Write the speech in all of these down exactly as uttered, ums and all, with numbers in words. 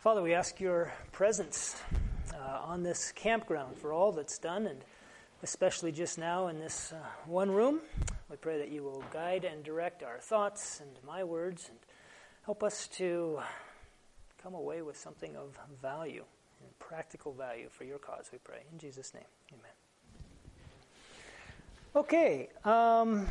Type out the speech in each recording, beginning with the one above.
Father, we ask your presence uh, on this campground for all that's done, and especially just now in this uh, one room. We pray that you will guide and direct our thoughts and my words and help us to come away with something of value and practical value for your cause, we pray. In Jesus' name, amen. Okay, um,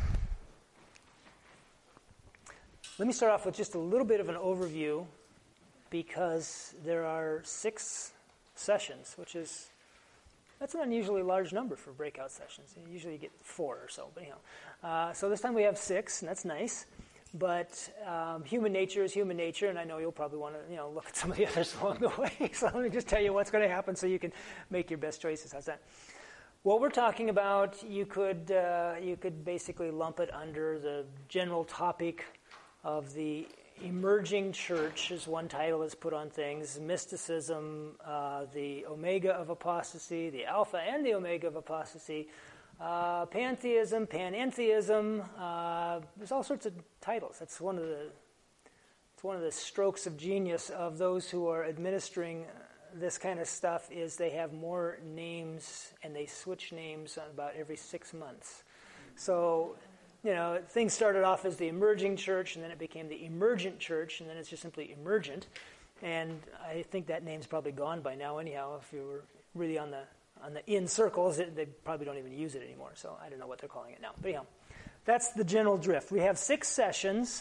let me start off with just a little bit of an overview, because there are six sessions, which is, that's an unusually large number for breakout sessions. Usually you get four or so, but anyhow. Uh, so this time we have six, and that's nice. But um, human nature is human nature, and I know you'll probably want to, you know, look at some of the others along the way. So let me just tell you what's going to happen so you can make your best choices. How's that? What we're talking about, you could uh, you could basically lump it under the general topic of the emerging church, is one title that's put on things. Mysticism, uh, the omega of apostasy, the alpha and the omega of apostasy, uh, pantheism, panentheism. Uh, there's all sorts of titles. That's one of the it's one of the strokes of genius of those who are administering this kind of stuff, is they have more names and they switch names on about every six months. So, you know, things started off as the emerging church, and then it became the emergent church, and then it's just simply emergent. And I think that name's probably gone by now anyhow. If you were really on the on the in circles, it, they probably don't even use it anymore. So I don't know what they're calling it now. But anyhow, that's the general drift. We have six sessions,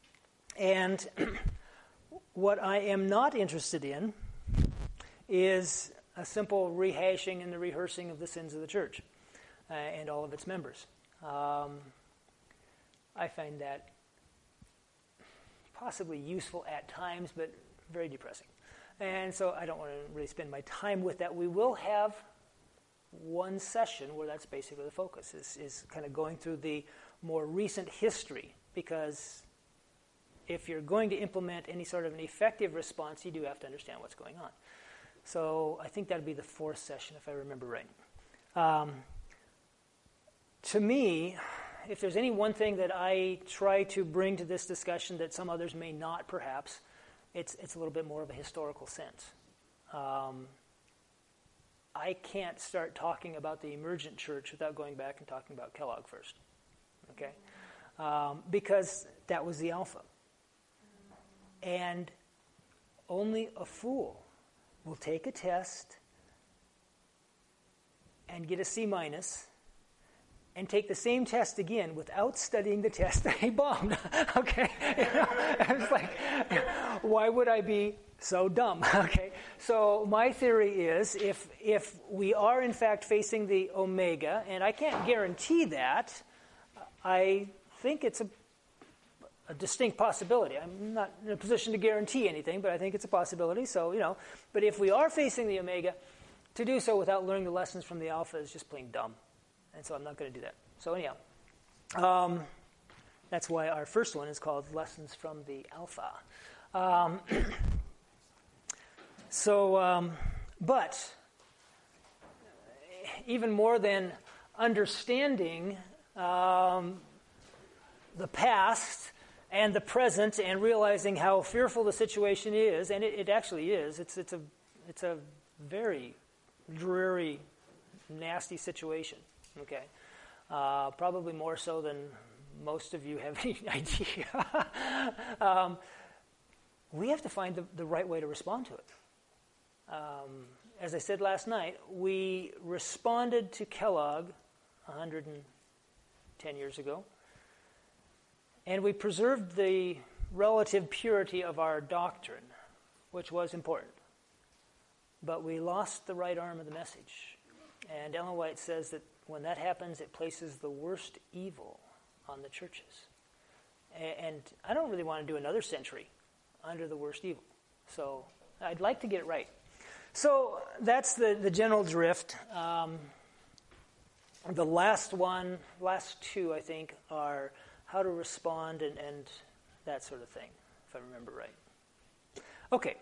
and what I am not interested in is a simple rehashing and the rehearsing of the sins of the church uh, and all of its members. Um, I find that possibly useful at times, but very depressing. And so I don't want to really spend my time with that. We will have one session where that's basically the focus, is, is kind of going through the more recent history, because if you're going to implement any sort of an effective response, you do have to understand what's going on. So I think that would be the fourth session, if I remember right. Um, to me, if there's any one thing that I try to bring to this discussion that some others may not, perhaps, it's it's a little bit more of a historical sense. Um, I can't start talking about the emergent church without going back and talking about Kellogg first, okay? Um, because that was the alpha. And only a fool will take a test and get a C minus and take the same test again without studying the test that he bombed. Okay? You know, it's like, why would I be so dumb? Okay? So my theory is, if if we are in fact facing the omega, and I can't guarantee that, I think it's a a distinct possibility. I'm not in a position to guarantee anything, but I think it's a possibility. So, you know, but if we are facing the omega, to do so without learning the lessons from the alpha is just plain dumb. And so I'm not going to do that. So anyhow, um, that's why our first one is called Lessons from the Alpha. Um, so, um, but even more than understanding um, the past and the present, and realizing how fearful the situation is, and it, it actually is. It's it's a it's a very dreary, nasty situation. Okay, uh, probably more so than most of you have any idea. um, we have to find the, the right way to respond to it. Um, as I said last night, we responded to Kellogg one hundred ten years ago. And we preserved the relative purity of our doctrine, which was important. But we lost the right arm of the message. And Ellen White says that when that happens, it places the worst evil on the churches. And I don't really want to do another century under the worst evil. So I'd like to get it right. So that's the, the general drift. Um, the last one, last two, I think, are how to respond and, and that sort of thing, if I remember right. Okay.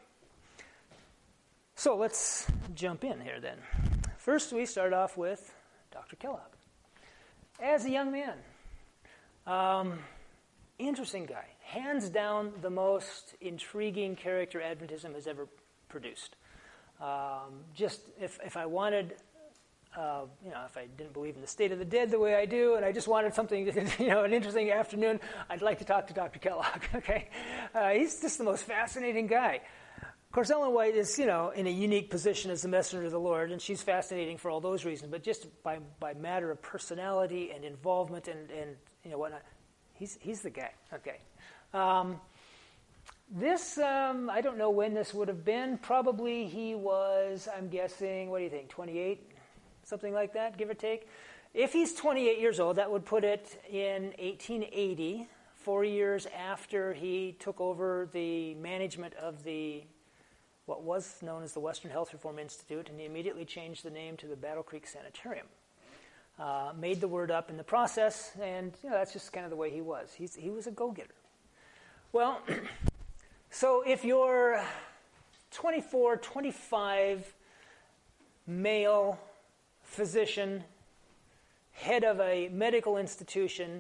So let's jump in here then. First, we start off with Doctor Kellogg. As a young man, um, interesting guy. hands down the most intriguing character Adventism has ever produced. Um, just if, if I wanted, uh, you know, if I didn't believe in the state of the dead the way I do, and I just wanted something, you know, an interesting afternoon, I'd like to talk to Doctor Kellogg, okay? Uh, he's just the most fascinating guy. Of course, Ellen White is, you know, in a unique position as the messenger of the Lord, and she's fascinating for all those reasons, but just by, by matter of personality and involvement and, and you know, whatnot, he's, he's the guy, okay? Um, this, um, I don't know when this would have been. Probably he was, I'm guessing, what do you think, twenty-eight? Something like that, give or take. If he's twenty-eight years old, that would put it in eighteen eighty, four years after he took over the management of the, what was known as the Western Health Reform Institute, and he immediately changed the name to the Battle Creek Sanitarium. Uh, made the word up in the process, and you know, that's just kind of the way he was. He's, he was a go-getter. Well, so if you're twenty-four, twenty-five, male, physician, head of a medical institution,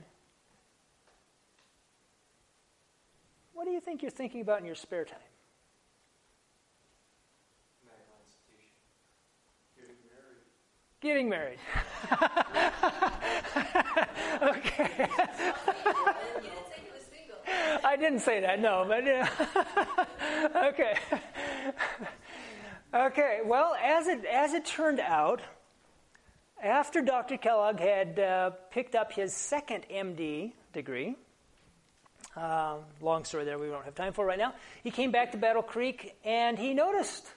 what do you think you're thinking about in your spare time? Medical institution. Getting married. Getting married. Okay. I didn't say that, no, but yeah. Okay. Okay, well, as it as it turned out, after Doctor Kellogg had uh, picked up his second M D degree, uh, long story there we don't have time for right now, he came back to Battle Creek and he noticed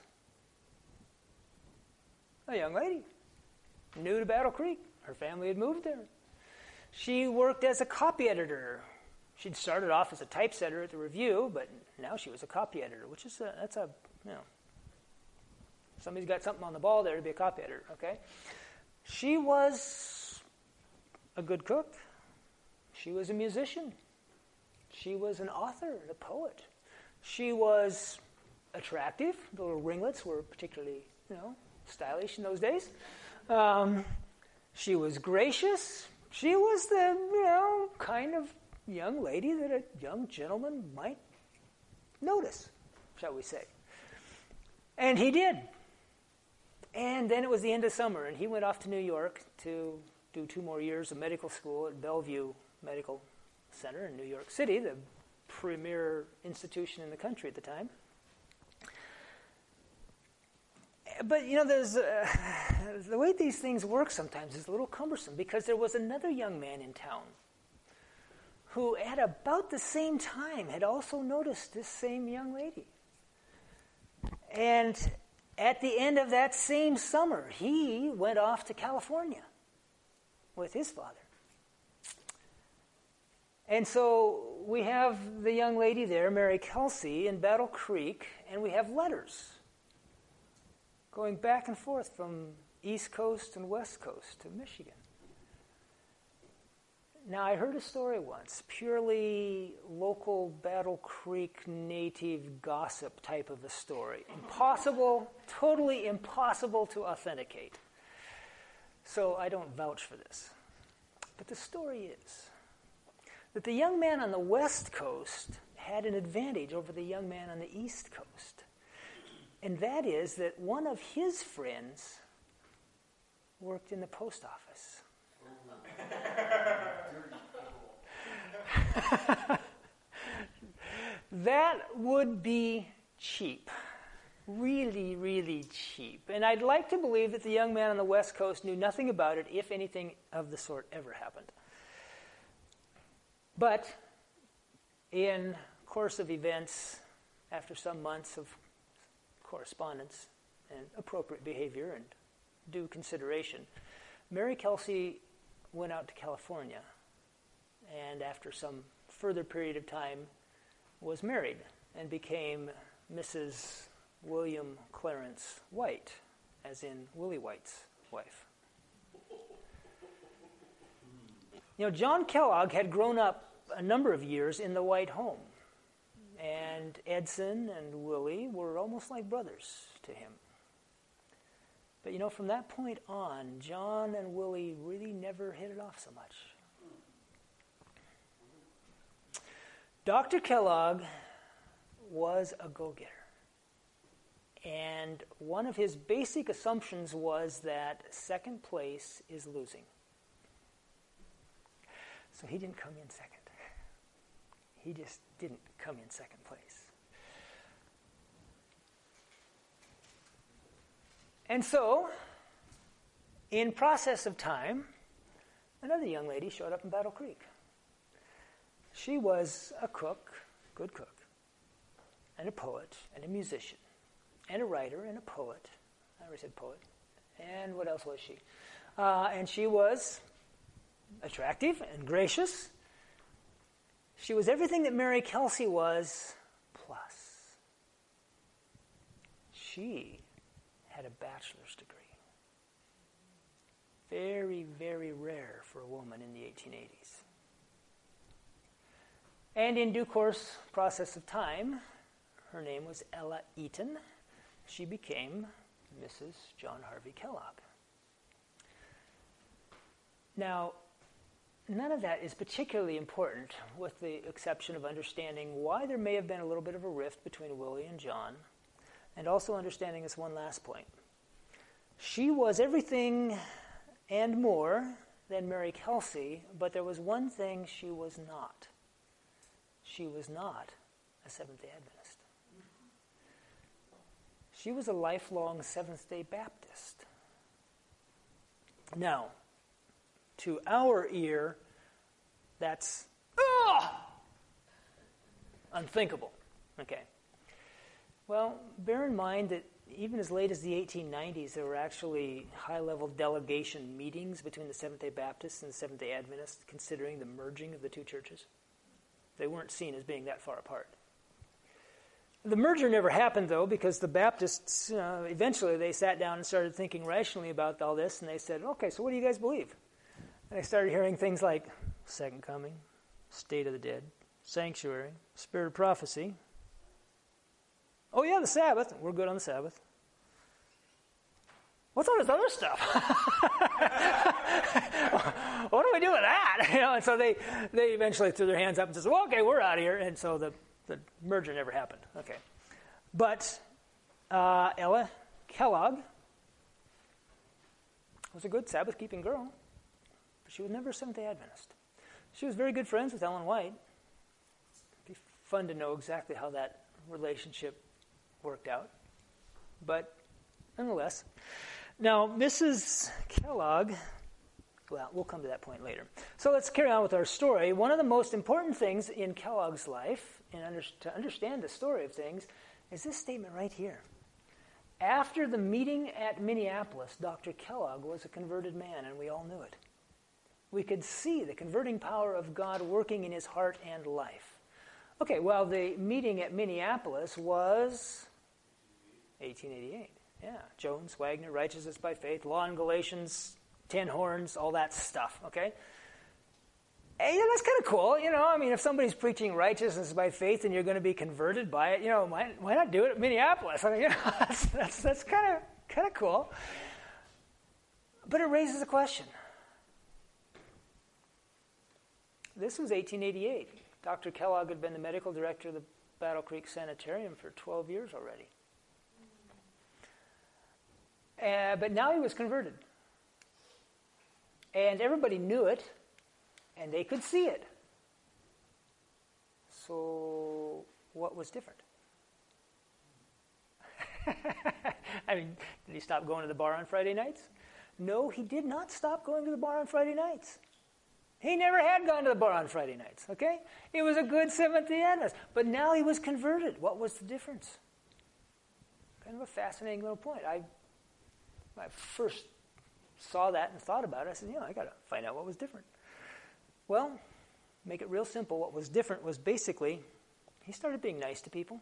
a young lady, new to Battle Creek. Her family had moved there. She worked as a copy editor. She'd started off as a typesetter at the Review, but now she was a copy editor, which is a, that's a, you know, somebody's got something on the ball there to be a copy editor, okay? She was a good cook. She was a musician. She was an author, a poet. She was attractive. The little ringlets were particularly, you know, stylish in those days. Um, she was gracious. She was the, you know, kind of young lady that a young gentleman might notice, shall we say. And he did. And then it was the end of summer, and he went off to New York to do two more years of medical school at Bellevue Medical Center in New York City, the premier institution in the country at the time. But, you know, there's uh, the way these things work sometimes is a little cumbersome, because there was another young man in town who at about the same time had also noticed this same young lady. And at the end of that same summer, he went off to California with his father. And so we have the young lady there, Mary Kelsey, in Battle Creek, and we have letters going back and forth from East Coast and West Coast to Michigan. Now, I heard a story once, purely local Battle Creek native gossip type of a story. Impossible, totally impossible to authenticate. So I don't vouch for this. But the story is that the young man on the West Coast had an advantage over the young man on the East Coast. And that is that one of his friends worked in the post office. That would be cheap. Really, really cheap. And I'd like to believe that the young man on the West Coast knew nothing about it, if anything of the sort ever happened. But in course of events, after some months of correspondence and appropriate behavior and due consideration, Mary Kelsey went out to California, and after some further period of time was married and became Missus William Clarence White, as in Willie White's wife. You know, John Kellogg had grown up a number of years in the White home, and Edson and Willie were almost like brothers to him. But, you know, from that point on, John and Willie really never hit it off so much. Doctor Kellogg was a go-getter. And one of his basic assumptions was that second place is losing. So he didn't come in second. He just didn't come in second place. And so, in process of time, another young lady showed up in Battle Creek. She was a cook, good cook, and a poet, and a musician, and a writer, and a poet. I already said poet. And what else was she? Uh, and she was attractive and gracious. She was everything that Mary Kelsey was, plus. She had a bachelor's degree. Very, very rare for a woman in the eighteen eighties. And in due course, process of time, her name was Ella Eaton. She became Missus John Harvey Kellogg. Now, none of that is particularly important, with the exception of understanding why there may have been a little bit of a rift between Willie and John, and also understanding this one last point. She was everything and more than Mary Kelsey, but there was one thing she was not. She was not a Seventh-day Adventist. She was a lifelong Seventh-day Baptist. Now, to our ear, that's ugh, unthinkable. Okay. Well, bear in mind that even as late as the eighteen nineties, there were actually high-level delegation meetings between the Seventh-day Baptists and the Seventh-day Adventists considering the merging of the two churches. They weren't seen as being that far apart. The merger never happened, though, because the Baptists, uh, eventually they sat down and started thinking rationally about all this, and they said, okay, so what do you guys believe? And I started hearing things like second coming, state of the dead, sanctuary, spirit of prophecy. Oh, yeah, the Sabbath. We're good on the Sabbath. What's all this other stuff? What do we do with that? You know, and so they, they eventually threw their hands up and said, well, okay, we're out of here. And so the, the merger never happened. Okay. But uh, Ella Kellogg was a good Sabbath-keeping girl. But she was never a Seventh-day Adventist. She was very good friends with Ellen White. It'd be fun to know exactly how that relationship worked out. But nonetheless. Now, Missus Kellogg, well, we'll come to that point later. So let's carry on with our story. One of the most important things in Kellogg's life, in under, to understand the story of things, is this statement right here. After the meeting at Minneapolis, Doctor Kellogg was a converted man, and we all knew it. We could see the converting power of God working in his heart and life. Okay, well, the meeting at Minneapolis was eighteen eighty-eight. Yeah, Jones, Wagner, Righteousness by Faith, Law and Galatians, Ten Horns, all that stuff, okay? Hey, yeah, that's kind of cool, you know. I mean, if somebody's preaching righteousness by faith and you're going to be converted by it, you know, why, why not do it at Minneapolis? I mean, you know, that's that's, that's kind of kind of cool. But it raises a question. This was eighteen eighty-eight. Doctor Kellogg had been the medical director of the Battle Creek Sanitarium for twelve years already. Uh, but now he was converted. And everybody knew it, and they could see it. So what was different? I mean, did he stop going to the bar on Friday nights? No, he did not stop going to the bar on Friday nights. He never had gone to the bar on Friday nights, okay? He was a good Seventh-day Adventist. But now he was converted. What was the difference? Kind of a fascinating little point. I When I first saw that and thought about it, I said, you know, I got to find out what was different. Well, make it real simple. What was different was basically he started being nice to people.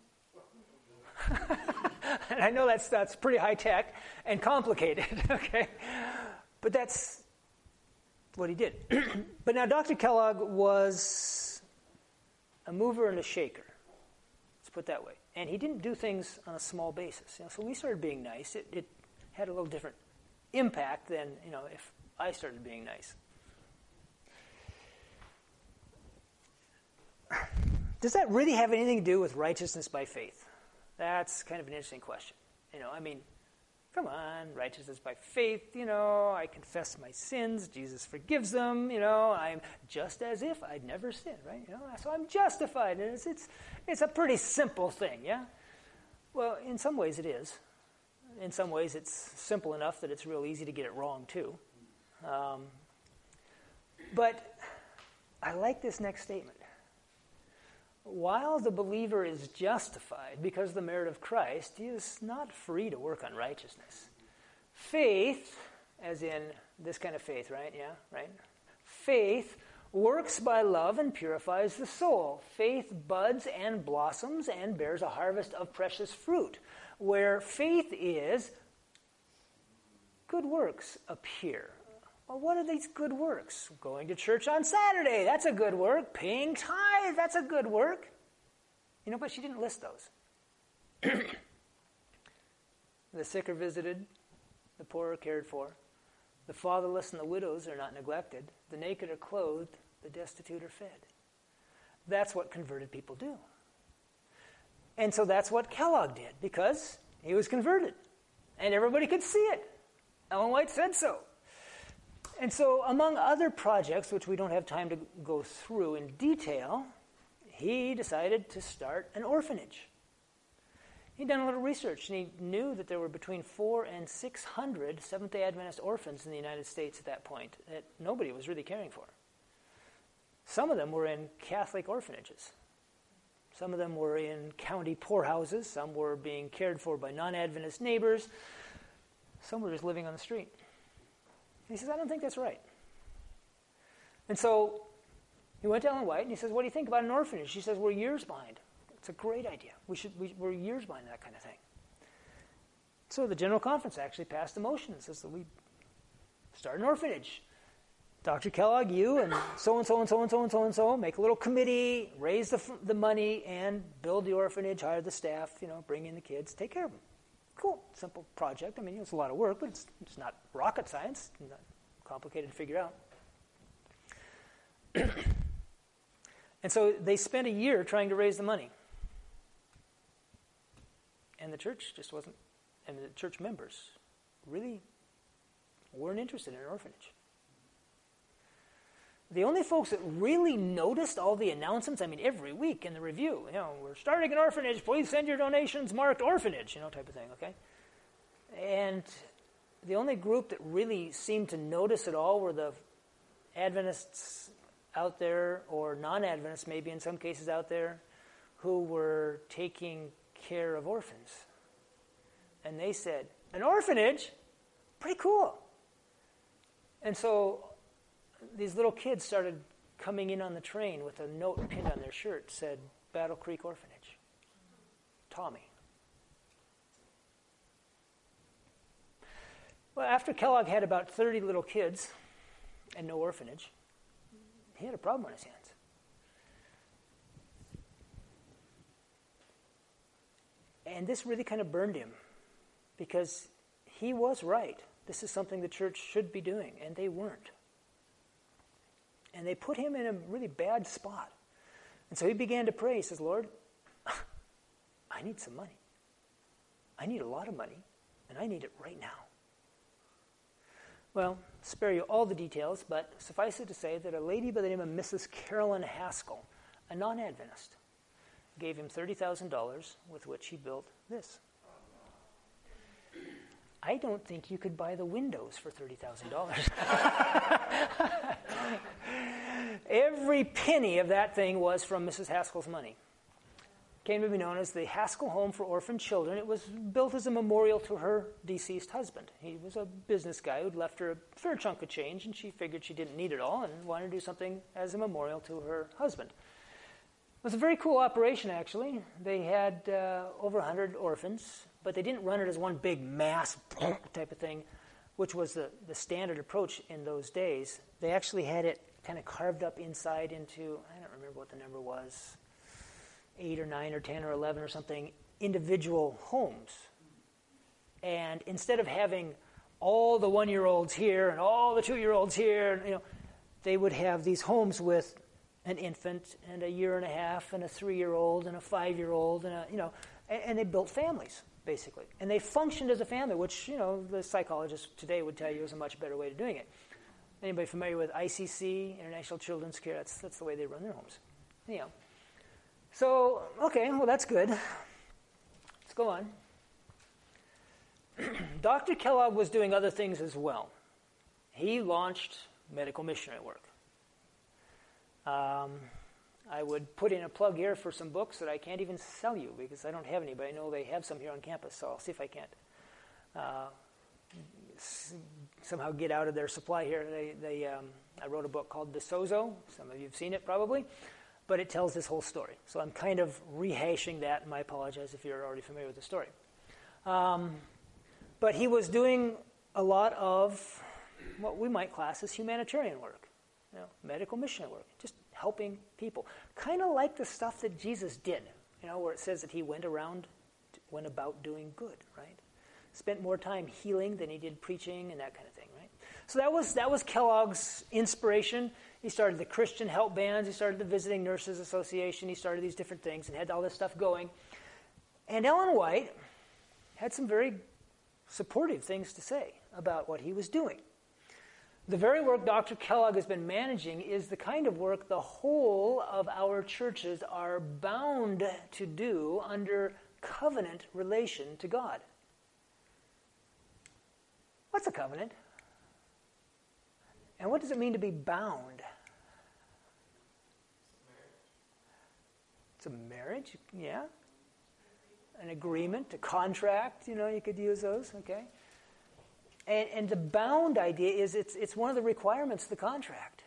And I know that's that's pretty high tech and complicated, okay? But that's what he did. But now Doctor Kellogg was a mover and a shaker. Let's put it that way. And he didn't do things on a small basis. You know, so when he started being nice, it, it had a little different impact than, you know, if I started being nice. does that really have anything to do with righteousness by faith? That's kind of an interesting question. You know, I mean, come on, righteousness by faith, you know, I confess my sins, Jesus forgives them, you know, I'm just as if I'd never sinned, right? You know, so I'm justified. And it's, it's, it's a pretty simple thing, yeah? Well, in some ways it is. In some ways it's simple enough that it's real easy to get it wrong too. Um, but I like this next statement. While the believer is justified because of the merit of Christ, he is not free to work on righteousness. Faith, as in this kind of faith, right? Yeah, right? Faith works by love and purifies the soul. Faith buds and blossoms and bears a harvest of precious fruit. Where faith is, good works appear. Well, what are these good works? Going to church on Saturday, that's a good work. Paying tithe, that's a good work. You know, but she didn't list those. The sick are visited, the poor are cared for, the fatherless and the widows are not neglected, the naked are clothed, the destitute are fed. That's what converted people do. And so that's what Kellogg did, because he was converted. And everybody could see it. Ellen White said so. And so among other projects, which we don't have time to go through in detail, he decided to start an orphanage. He'd done a little research, and he knew that there were between four and six hundred Seventh-day Adventist orphans in the United States at that point that nobody was really caring for. Some of them were in Catholic orphanages. Some of them were in county poorhouses. Some were being cared for by non-Adventist neighbors. Some were just living on the street. And he says, I don't think that's right. And so he went to Ellen White and he says, what do you think about an orphanage? She says, we're years behind. It's a great idea. We should, we, we're years behind that kind of thing. So the General Conference actually passed a motion and says that we start an orphanage. Doctor Kellogg, you and so-and-so and so-and-so and so-and-so make a little committee, raise the, the money, and build the orphanage, hire the staff, you know, bring in the kids, take care of them. Cool, simple project. I mean, it's a lot of work, but it's, it's not rocket science, not complicated to figure out. And so they spent a year trying to raise the money. And the church just wasn't, and the church members really weren't interested in an orphanage. The only folks that really noticed all the announcements, I mean, every week in the review, you know, we're starting an orphanage, please send your donations marked orphanage, you know, type of thing, okay? And the only group that really seemed to notice it all were the Adventists out there, or non-Adventists maybe in some cases out there, who were taking care of orphans. And they said, an orphanage? Pretty cool. And so these little kids started coming in on the train with a note pinned on their shirt, said, Battle Creek Orphanage. Tommy. Well, after Kellogg had about thirty little kids and no orphanage, he had a problem on his hands. And this really kind of burned him, because he was right. This is something the church should be doing, and they weren't. And they put him in a really bad spot. And so he began to pray. He says, Lord, I need some money. I need a lot of money, and I need it right now. Well, spare you all the details, but suffice it to say that a lady by the name of Missus Carolyn Haskell, a non-Adventist, gave him thirty thousand dollars with which he built this. I don't think you could buy the windows for thirty thousand dollars. Every penny of that thing was from Missus Haskell's money. Came to be known as the Haskell Home for Orphan Children. It was built as a memorial to her deceased husband. He was a business guy who'd left her a fair chunk of change, and she figured she didn't need it all and wanted to do something as a memorial to her husband. It was a very cool operation, actually. They had uh, over one hundred orphans, but they didn't run it as one big mass type of thing, which was the, the standard approach in those days. They actually had it kind of carved up inside into, I don't remember what the number was, eight or nine or ten or eleven or something, individual homes. And instead of having all the one-year-olds here and all the two-year-olds here, you know, they would have these homes with an infant and a year and a half and a three-year-old and a five-year-old and a, you know, and, and they built families, basically. And they functioned as a family, which, you know, the psychologists today would tell you is a much better way of doing it. Anybody familiar with I C C, International Children's Care? That's, that's the way they run their homes. Anyhow. So, okay, well, that's good. Let's go on. Doctor Kellogg was doing other things as well. He launched medical missionary work. Um, I would put in a plug here for some books that I can't even sell you because I don't have any, but I know they have some here on campus, so I'll see if I can't uh, s- somehow get out of their supply here. They, they, um, I wrote a book called De Sozo. Some of you have seen it probably, but it tells this whole story. So I'm kind of rehashing that, and I apologize if you're already familiar with the story. Um, but he was doing a lot of what we might class as humanitarian work, you know, medical missionary work, just helping people. Kind of like the stuff that Jesus did, you know, where it says that he went around, went about doing good, right? Spent more time healing than he did preaching and that kind of thing, right? So that was that was Kellogg's inspiration. He started the Christian help bands. He started the Visiting Nurses Association. He started these different things and had all this stuff going. And Ellen White had some very supportive things to say about what he was doing. The very work Doctor Kellogg has been managing is the kind of work the whole of our churches are bound to do under covenant relation to God. What's a covenant? And what does it mean to be bound? It's a marriage, yeah. An agreement, a contract, you know, you could use those, okay. And, and the bound idea is it's it's one of the requirements of the contract.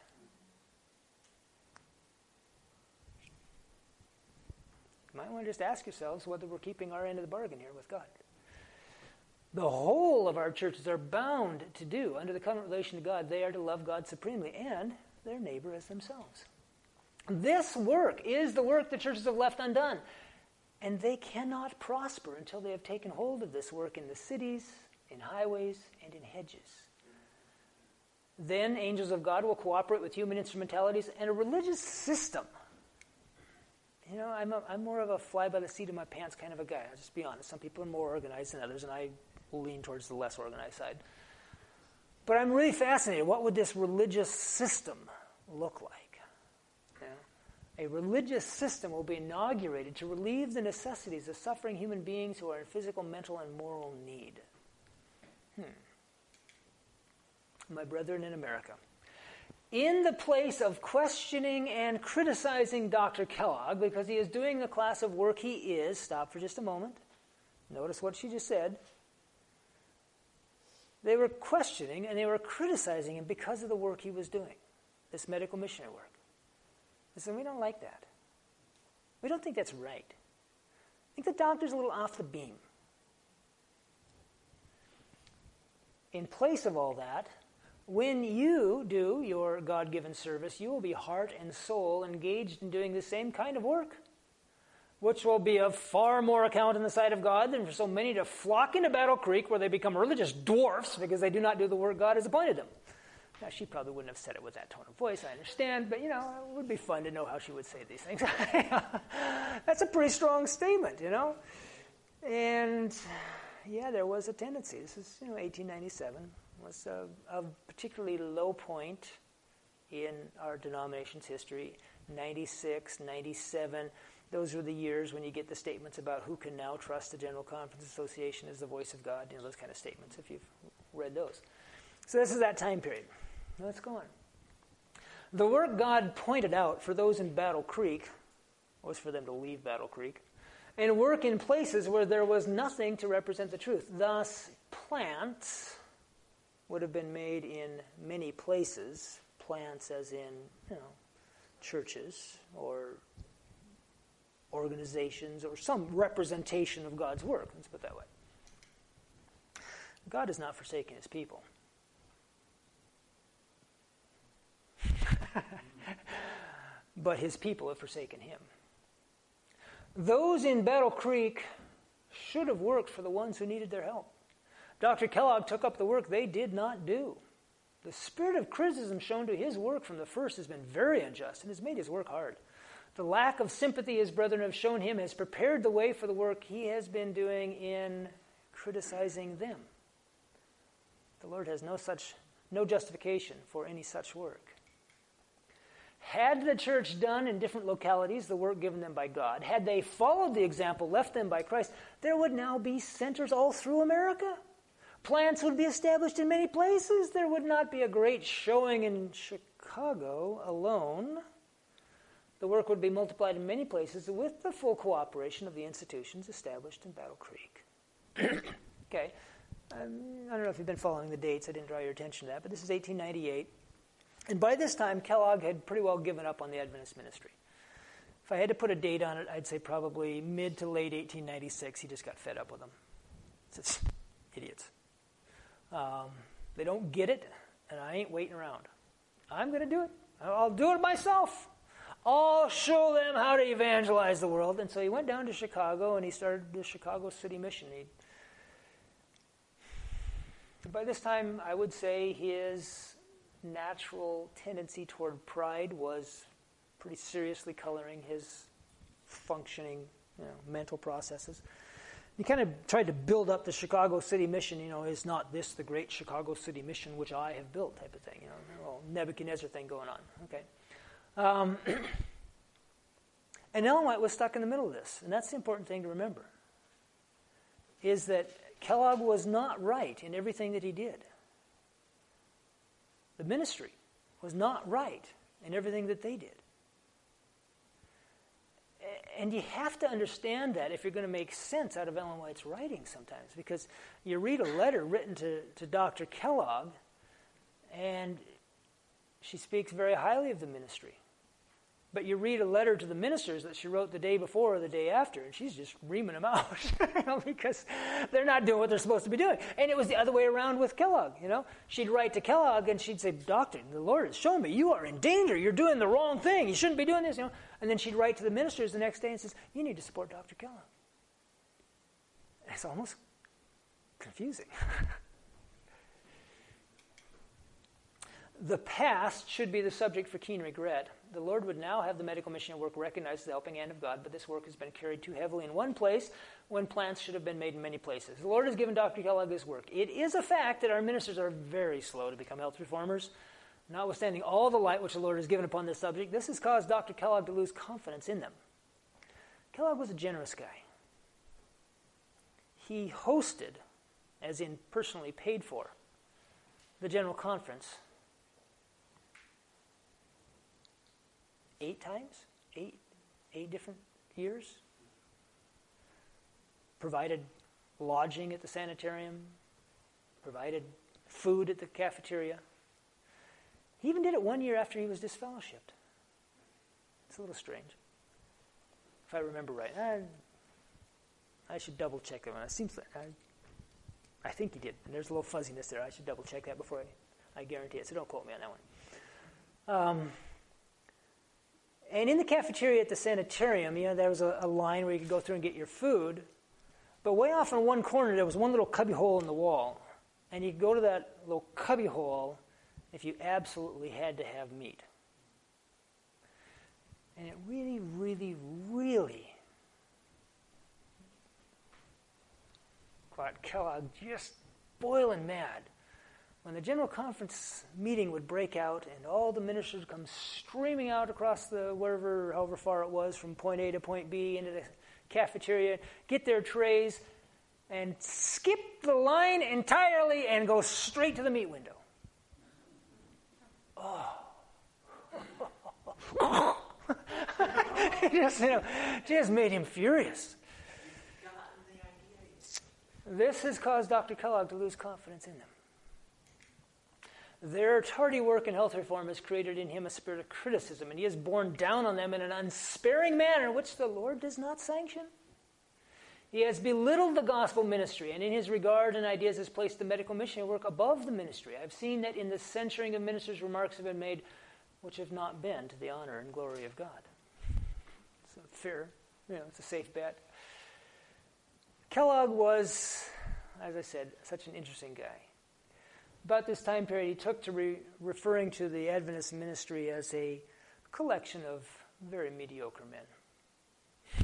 You might want to just ask yourselves whether we're keeping our end of the bargain here with God. The whole of our churches are bound to do, under the covenant relation to God, they are to love God supremely and their neighbor as themselves. This work is the work the churches have left undone. And they cannot prosper until they have taken hold of this work in the cities, in highways, and in hedges. Then angels of God will cooperate with human instrumentalities and a religious system. You know, I'm, a, I'm more of a fly-by-the-seat of my pants kind of a guy. I'll just be honest. Some people are more organized than others, and I lean towards the less organized side. But I'm really fascinated. What would this religious system look like? A religious system will be inaugurated to relieve the necessities of suffering human beings who are in physical, mental, and moral need. Hmm. My brethren in America, in the place of questioning and criticizing Doctor Kellogg, because he is doing the class of work he is, stop for just a moment, notice what she just said, they were questioning and they were criticizing him because of the work he was doing, this medical missionary work. Listen, we don't like that. We don't think that's right. I think the doctor's a little off the beam. In place of all that, when you do your God-given service, you will be heart and soul engaged in doing the same kind of work, which will be of far more account in the sight of God than for so many to flock into Battle Creek where they become religious dwarfs because they do not do the work God has appointed them. Now, she probably wouldn't have said it with that tone of voice, I understand, but, you know, it would be fun to know how she would say these things. That's a pretty strong statement, you know. And, yeah, there was a tendency. This is, you know, eighteen ninety-seven was a, a particularly low point in our denomination's history. ninety-six, ninety-seven, those were the years when you get the statements about who can now trust the General Conference Association as the voice of God, you know, those kind of statements, if you've read those. So this is that time period. Let's go on. The work God pointed out for those in Battle Creek was for them to leave Battle Creek and work in places where there was nothing to represent the truth. Thus, plants would have been made in many places, plants as in, you know, churches or organizations or some representation of God's work. Let's put it that way. God has not forsaken his people. But his people have forsaken him. Those in Battle Creek should have worked for the ones who needed their help. Doctor Kellogg took up the work they did not do. The spirit of criticism shown to his work from the first has been very unjust and has made his work hard. The lack of sympathy his brethren have shown him has prepared the way for the work he has been doing in criticizing them. The Lord has no such, no justification for any such work. Had the church done in different localities the work given them by God, had they followed the example left them by Christ, there would now be centers all through America. Plants would be established in many places. There would not be a great showing in Chicago alone. The work would be multiplied in many places with the full cooperation of the institutions established in Battle Creek. Okay. Um, I don't know if you've been following the dates. I didn't draw your attention to that, but this is eighteen ninety-eight. And by this time, Kellogg had pretty well given up on the Adventist ministry. If I had to put a date on it, I'd say probably mid to late eighteen ninety-six. He just got fed up with them. It's idiots. Um, they don't get it, and I ain't waiting around. I'm going to do it. I'll do it myself. I'll show them how to evangelize the world. And so he went down to Chicago, and he started the Chicago City Mission. He, by this time, I would say his natural tendency toward pride was pretty seriously coloring his functioning, you know, mental processes. He kind of tried to build up the Chicago City Mission, you know, is not this the great Chicago City Mission which I have built type of thing, you know, a little Nebuchadnezzar thing going on, okay. Um, and Ellen White was stuck in the middle of this, and that's the important thing to remember, is that Kellogg was not right in everything that he did. The ministry was not right in everything that they did. And you have to understand that if you're going to make sense out of Ellen White's writing sometimes, because you read a letter written to, to Doctor Kellogg, and she speaks very highly of the ministry. But you read a letter to the ministers that she wrote the day before or the day after, and she's just reaming them out you know, because they're not doing what they're supposed to be doing. And it was the other way around with Kellogg. You know, she'd write to Kellogg and she'd say, "Doctor, the Lord has shown me you are in danger. You're doing the wrong thing. You shouldn't be doing this." You know, and then she'd write to the ministers the next day and says, "You need to support Doctor Kellogg." It's almost confusing. The past should be the subject for keen regret. The Lord would now have the medical mission work recognized as the helping hand of God, but this work has been carried too heavily in one place when plants should have been made in many places. The Lord has given Doctor Kellogg this work. It is a fact that our ministers are very slow to become health reformers. Notwithstanding all the light which the Lord has given upon this subject, this has caused Doctor Kellogg to lose confidence in them. Kellogg was a generous guy. He hosted, as in personally paid for, the General Conference eight times, eight, eight different years. Provided lodging at the sanitarium, provided food at the cafeteria. He even did it one year after he was disfellowshipped. It's a little strange, if I remember right. I, I should double check that one. It seems like I, I think he did, and there's a little fuzziness there. I should double check that before I, I guarantee it. So don't quote me on that one. Um, And in the cafeteria at the sanitarium, you know, there was a, a line where you could go through and get your food. But way off in one corner, there was one little cubby hole in the wall. And you could go to that little cubby hole if you absolutely had to have meat. And it really, really, really got Kellogg just boiling mad when the General Conference meeting would break out and all the ministers would come streaming out across the wherever, however far it was, from point A to point B into the cafeteria, get their trays, and skip the line entirely and go straight to the meat window. Oh. it just, you know, just made him furious. This has caused Doctor Kellogg to lose confidence in them. Their tardy work in health reform has created in him a spirit of criticism, and he has borne down on them in an unsparing manner which the Lord does not sanction. He has belittled the gospel ministry, and in his regard and ideas has placed the medical mission work above the ministry. I've seen that in the censuring of ministers, remarks have been made which have not been to the honor and glory of God. It's a fair, you know, it's a safe bet. Kellogg was, as I said, such an interesting guy. about this time period, he took to re- referring to the Adventist ministry as a collection of very mediocre men.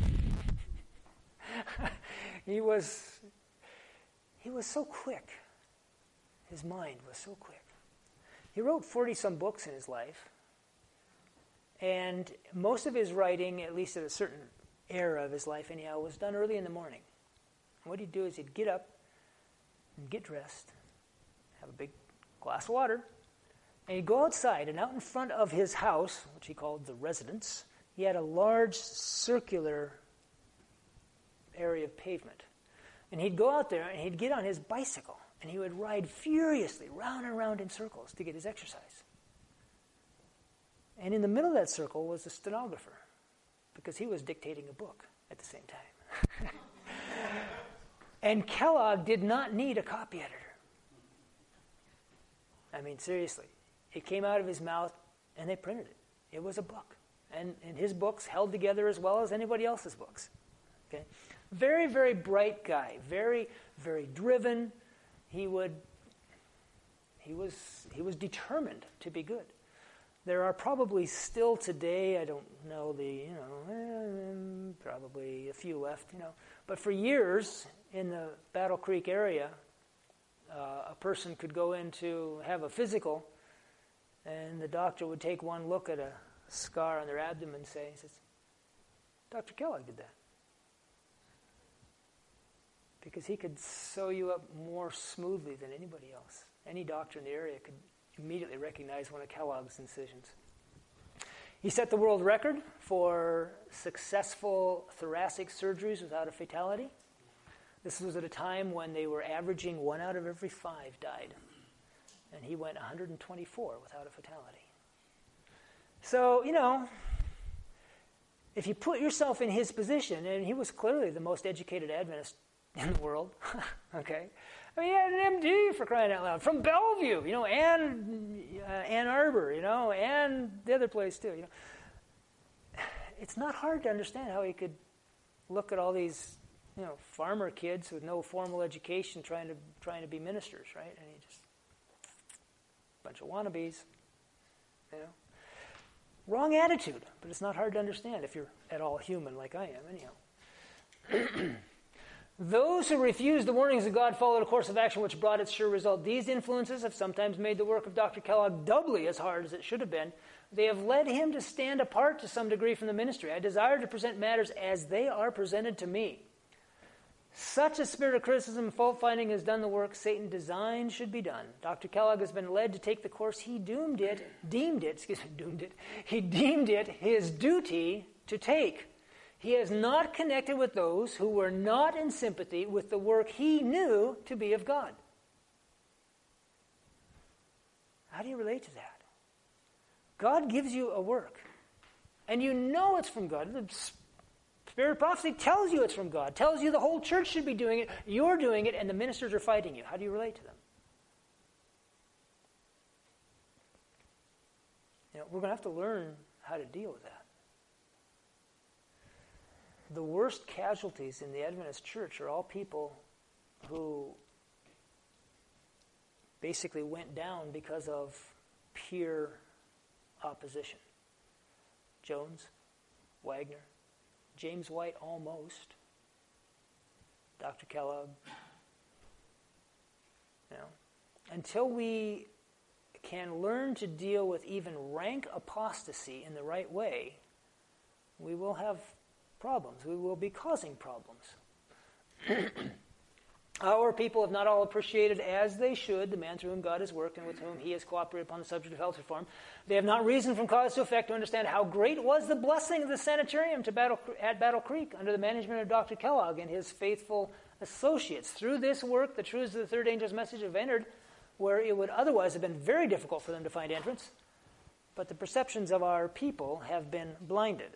he was he was so quick. His mind was so quick. He wrote forty-some books in his life, and most of his writing, at least at a certain era of his life anyhow, was done early in the morning. And what he'd do is he'd get up and get dressed, have a big glass of water, and he'd go outside, and out in front of his house, which he called the residence, he had a large circular area of pavement. And he'd go out there and he'd get on his bicycle and he would ride furiously round and round in circles to get his exercise. And in the middle of that circle was a stenographer, because he was dictating a book at the same time. And Kellogg did not need a copy editor. I mean, seriously. It came out of his mouth and they printed it. It was a book. And, and his books held together as well as anybody else's books. Okay? Very, very bright guy. Very, very driven. He would, he was, he was determined to be good. There are probably still today, I don't know the, you know, eh, probably a few left, you know. But for years in the Battle Creek area, uh, a person could go in to have a physical, and the doctor would take one look at a scar on their abdomen and say, he says, Doctor Kellogg did that. Because he could sew you up more smoothly than anybody else. Any doctor in the area could immediately recognize one of Kellogg's incisions. He set the world record for successful thoracic surgeries without a fatality. This was at a time when they were averaging one out of every five died. And he went one hundred twenty-four without a fatality. So, you know, if you put yourself in his position, and he was clearly the most educated Adventist in the world, okay? I mean, he had an M D, for crying out loud, from Bellevue, you know, and uh, Ann Arbor, you know, and the other place too, you know. It's not hard to understand how he could look at all these, you know, farmer kids with no formal education trying to trying to be ministers, right? And he just, a bunch of wannabes, you know. Wrong attitude, but it's not hard to understand if you're at all human like I am, anyhow. Those who refused the warnings of God followed a course of action which brought its sure result. These influences have sometimes made the work of Doctor Kellogg doubly as hard as it should have been. They have led him to stand apart to some degree from the ministry. I desire to present matters as they are presented to me. Such a spirit of criticism and fault-finding has done the work Satan designed should be done. Doctor Kellogg has been led to take the course he doomed it, deemed it, excuse me, doomed it, he deemed it his duty to take. He has not connected with those who were not in sympathy with the work he knew to be of God. How do you relate to that? God gives you a work, and you know it's from God. The Spirit of prophecy tells you it's from God, tells you the whole church should be doing it, you're doing it, and the ministers are fighting you. How do you relate to them? You know, we're going to have to learn how to deal with that. The worst casualties in the Adventist church are all people who basically went down because of pure opposition. Jones, Wagner, James White almost, Doctor Kellogg. You know, until we can learn to deal with even rank apostasy in the right way, we will have problems. We will be causing problems. Our people have not all appreciated as they should the man through whom God has worked and with whom he has cooperated upon the subject of health reform. They have not reasoned from cause to effect to understand how great was the blessing of the sanitarium to Battle, at Battle Creek under the management of Doctor Kellogg and his faithful associates. Through this work, the truths of the third angel's message have entered where it would otherwise have been very difficult for them to find entrance, but the perceptions of our people have been blinded.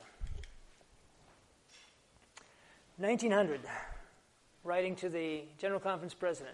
nineteen hundred, writing to the General Conference President,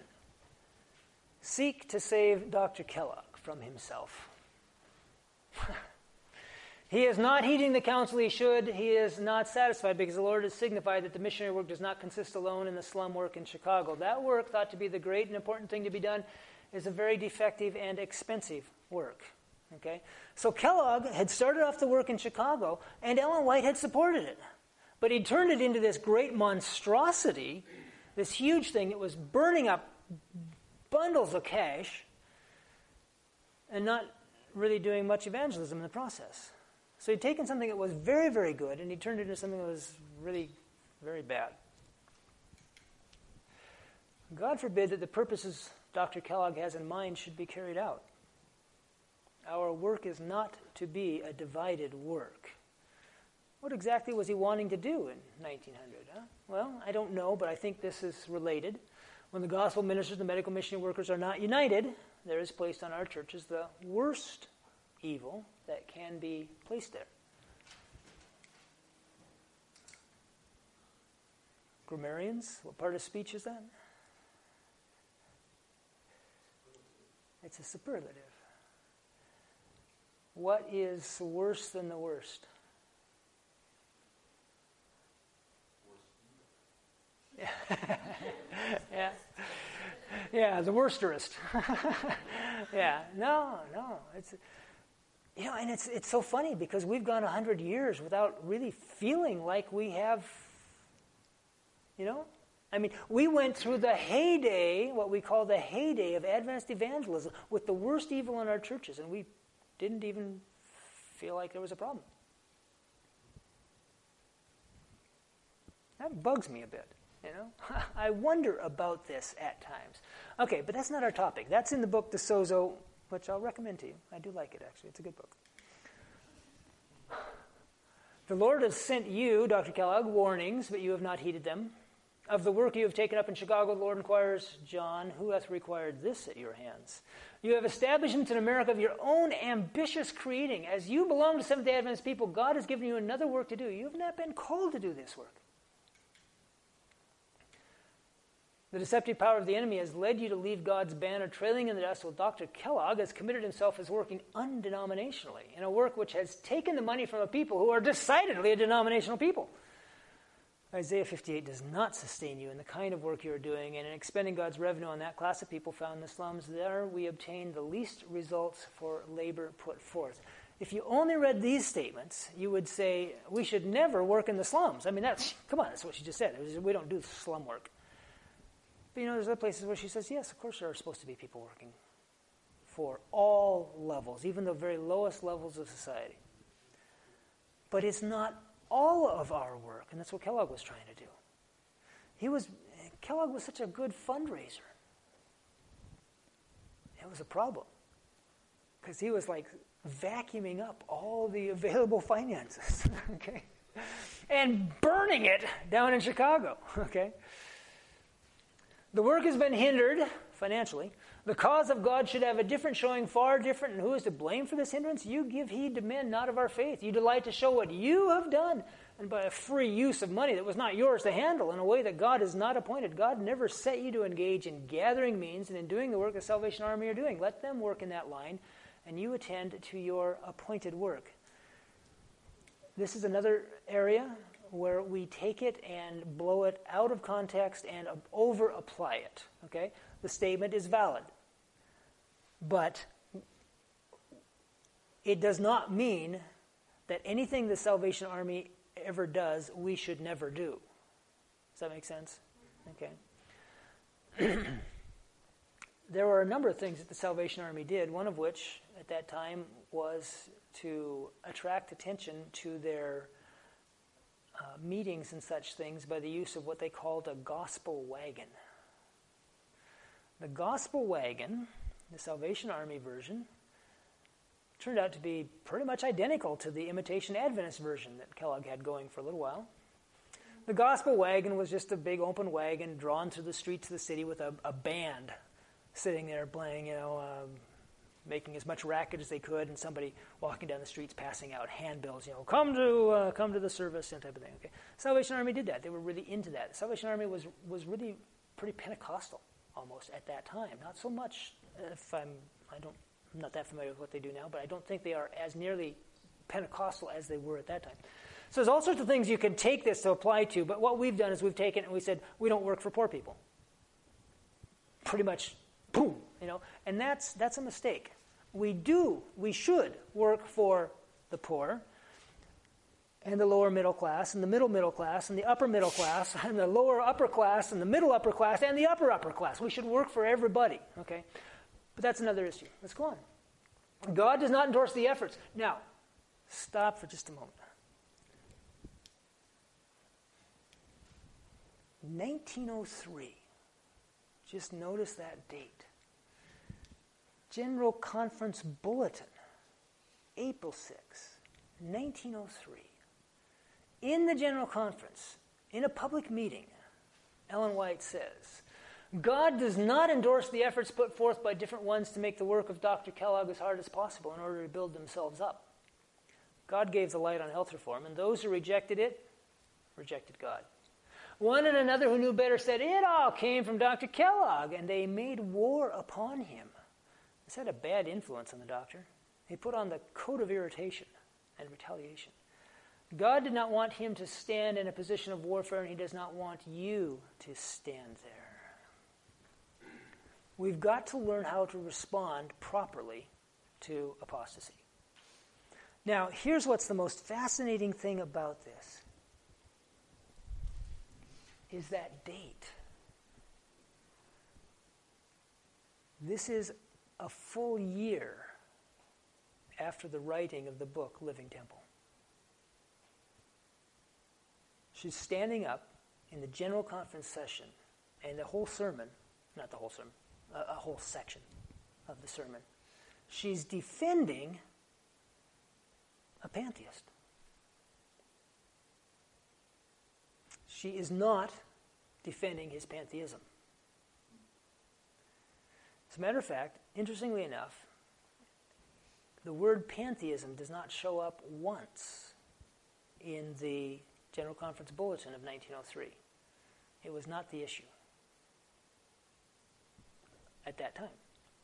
seek to save Doctor Kellogg from himself. He is not heeding the counsel he should. He is not satisfied because the Lord has signified that the missionary work does not consist alone in the slum work in Chicago. That work, thought to be the great and important thing to be done, is a very defective and expensive work. Okay? So Kellogg had started off the work in Chicago, and Ellen White had supported it. But he turned it into this great monstrosity, this huge thing that was burning up bundles of cash and not really doing much evangelism in the process. So he'd taken something that was very, very good, and he turned it into something that was really very bad. God forbid that the purposes Doctor Kellogg has in mind should be carried out. Our work is not to be a divided work. What exactly was he wanting to do in nineteen hundred? Huh? Well, I don't know, but I think this is related. When the gospel ministers and the medical missionary workers are not united, there is placed on our churches the worst evil that can be placed there. Grammarians, what part of speech is that? It's a superlative. What is worse than the worst? yeah. Yeah, the worsterist. yeah, no, no. It's, you know, and it's it's so funny because we've gone a hundred years without really feeling like we have, you know? I mean, we went through the heyday, what we call the heyday of Adventist evangelism, with the worst evil in our churches, and we didn't even feel like there was a problem. That bugs me a bit. You know, I wonder about this at times. Okay, but that's not our topic. That's in the book, De Sozo, which I'll recommend to you. I do like it, actually. It's a good book. The Lord has sent you, Doctor Kellogg, warnings, but you have not heeded them. Of the work you have taken up in Chicago, the Lord inquires, John, who hath required this at your hands? You have establishments in America of your own ambitious creating. As you belong to Seventh-day Adventist people, God has given you another work to do. You have not been called to do this work. The deceptive power of the enemy has led you to leave God's banner trailing in the dust, while Doctor Kellogg has committed himself as working undenominationally in a work which has taken the money from a people who are decidedly a denominational people. Isaiah fifty-eight does not sustain you in the kind of work you are doing, and in expending God's revenue on that class of people found in the slums, there we obtain the least results for labor put forth. If you only read these statements, you would say, we should never work in the slums. I mean, that's, come on, that's what she just said. We don't do slum work. But you know, there's other places where she says, yes, of course there are supposed to be people working for all levels, even the very lowest levels of society. But it's not all of our work, and that's what Kellogg was trying to do. He was, Kellogg was such a good fundraiser. It was a problem, because he was like vacuuming up all the available finances, okay, and burning it down in Chicago, okay. The work has been hindered financially. The cause of God should have a different showing, far different. And who is to blame for this hindrance? You give heed to men not of our faith. You delight to show what you have done, and by a free use of money that was not yours to handle in a way that God has not appointed. God never set you to engage in gathering means and in doing the work the Salvation Army are doing. Let them work in that line, and you attend to your appointed work. This is another area where we take it and blow it out of context and over-apply it, okay? The statement is valid. But it does not mean that anything the Salvation Army ever does, we should never do. Does that make sense? Okay. There were a number of things that the Salvation Army did, one of which at that time was to attract attention to their Uh, meetings and such things by the use of what they called a gospel wagon. The gospel wagon, the Salvation Army version, turned out to be pretty much identical to the Imitation Adventist version that Kellogg had going for a little while. The gospel wagon was just a big open wagon drawn through the streets of the city with a, a band sitting there playing, you know, um, making as much racket as they could, and somebody walking down the streets passing out handbills, you know, come to uh, come to the service, that type of thing. Okay, Salvation Army did that. They were really into that. The Salvation Army was was really pretty Pentecostal almost at that time. Not so much, if I'm I don't I'm not that familiar with what they do now, but I don't think they are as nearly Pentecostal as they were at that time. So there's all sorts of things you can take this to apply to, but what we've done is we've taken it and we said, we don't work for poor people. Pretty much, boom, you know, and that's that's a mistake. We do, we should work for the poor and the lower middle class and the middle middle class and the upper middle class and the lower upper class and the middle upper class and the upper upper class. We should work for everybody, okay? But that's another issue. Let's go on. God does not endorse the efforts. Now, stop for just a moment. nineteen oh three. Just notice that date. General Conference Bulletin, April sixth, nineteen oh three. In the General Conference, in a public meeting, Ellen White says, God does not endorse the efforts put forth by different ones to make the work of Doctor Kellogg as hard as possible in order to build themselves up. God gave the light on health reform, and those who rejected it, rejected God. One and another who knew better said, it all came from Doctor Kellogg, and they made war upon him. This had a bad influence on the doctor. He put on the coat of irritation and retaliation. God did not want him to stand in a position of warfare, and he does not want you to stand there. We've got to learn how to respond properly to apostasy. Now, here's what's the most fascinating thing about this. Is that date. This is a full year after the writing of the book Living Temple. She's standing up in the General Conference session, and the whole sermon, not the whole sermon, a, a whole section of the sermon, she's defending a pantheist. She is not defending his pantheism. As a matter of fact, interestingly enough, the word pantheism does not show up once in the General Conference Bulletin of nineteen oh three. It was not the issue at that time.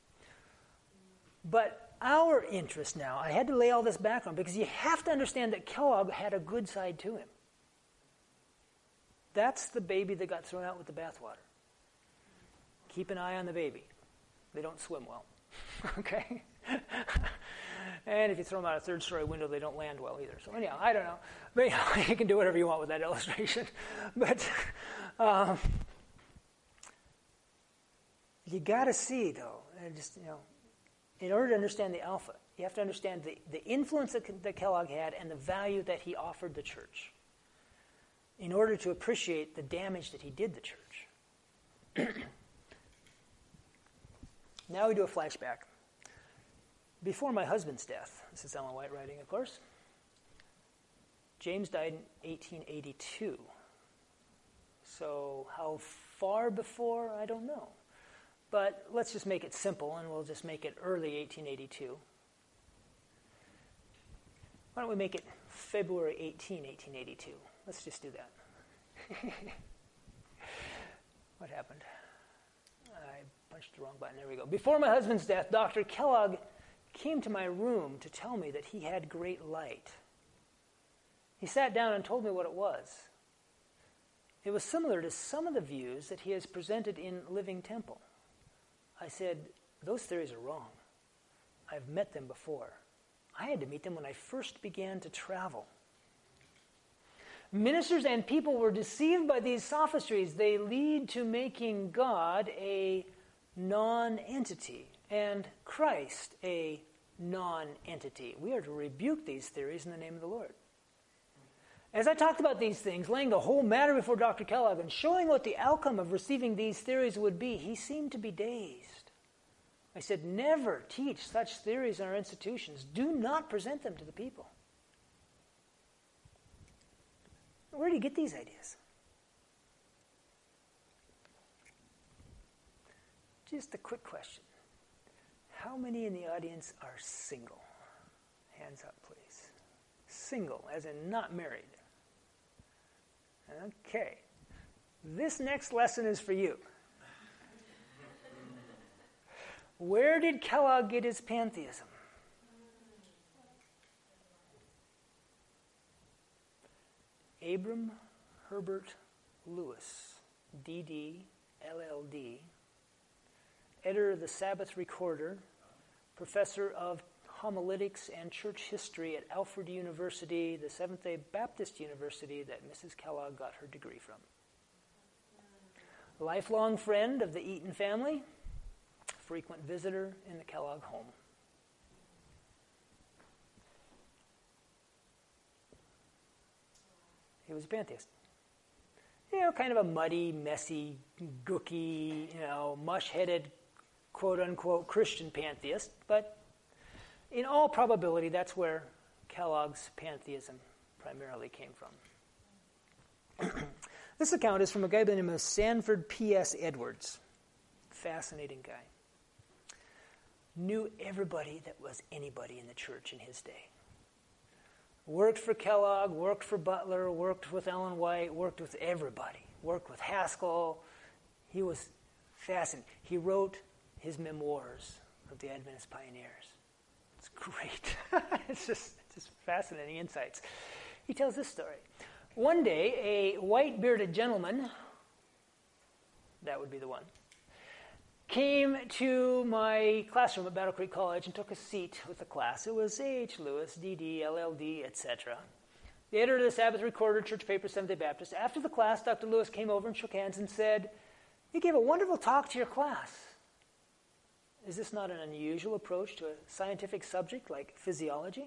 But our interest now, I had to lay all this background because you have to understand that Kellogg had a good side to him. That's the baby that got thrown out with the bathwater. Keep an eye on the baby. They don't swim well. Okay? And if you throw them out a third-story window, they don't land well either. So anyhow, I don't know. But you, know, you can do whatever you want with that illustration. But um, you got to see, though, and just you know, in order to understand the Alpha, you have to understand the, the influence that, that Kellogg had and the value that he offered the church, in order to appreciate the damage that he did the church. Now we do a flashback. Before my husband's death, this is Ellen White writing, of course, James died in eighteen eighty-two. So how far before, I don't know. But let's just make it simple, and we'll just make it early eighteen eighty-two. Why don't we make it February eighteenth, eighteen eighty-two? Let's just do that. What happened? I punched the wrong button. There we go. Before my husband's death, Doctor Kellogg came to my room to tell me that he had great light. He sat down and told me what it was. It was similar to some of the views that he has presented in Living Temple. I said, those theories are wrong. I've met them before. I had to meet them when I first began to travel. Ministers and people were deceived by these sophistries. They lead to making God a non-entity and Christ a non-entity. We are to rebuke these theories in the name of the Lord. As I talked about these things, laying the whole matter before Doctor Kellogg and showing what the outcome of receiving these theories would be, he seemed to be dazed. I said, never teach such theories in our institutions. Do not present them to the people. Where do you get these ideas? Just a quick question. How many in the audience are single? Hands up, please. Single, as in not married. Okay. This next lesson is for you. Where did Kellogg get his pantheism? Abram Herbert Lewis, D D, L L D, editor of the Sabbath Recorder, professor of homiletics and church history at Alfred University, the Seventh-day Baptist University that Missus Kellogg got her degree from. A lifelong friend of the Eaton family, frequent visitor in the Kellogg home. He was a pantheist. You know, kind of a muddy, messy, gooky, you know, mush-headed, quote-unquote Christian pantheist, but in all probability, that's where Kellogg's pantheism primarily came from. This account is from a guy by the name of Sanford P S Edwards. Fascinating guy. Knew everybody that was anybody in the church in his day. Worked for Kellogg, worked for Butler, worked with Ellen White, worked with everybody. Worked with Haskell. He was fascinating. He wrote his memoirs of the Adventist pioneers. It's great. it's just it's just fascinating insights. He tells this story. One day, a white-bearded gentleman, that would be the one, came to my classroom at Battle Creek College and took a seat with the class. It was A H Lewis, D D, L L D, et cetera. The editor of the Sabbath Recorder, church paper, Seventh-day Baptist. After the class, Doctor Lewis came over and shook hands and said, "You gave a wonderful talk to your class. Is this not an unusual approach to a scientific subject like physiology?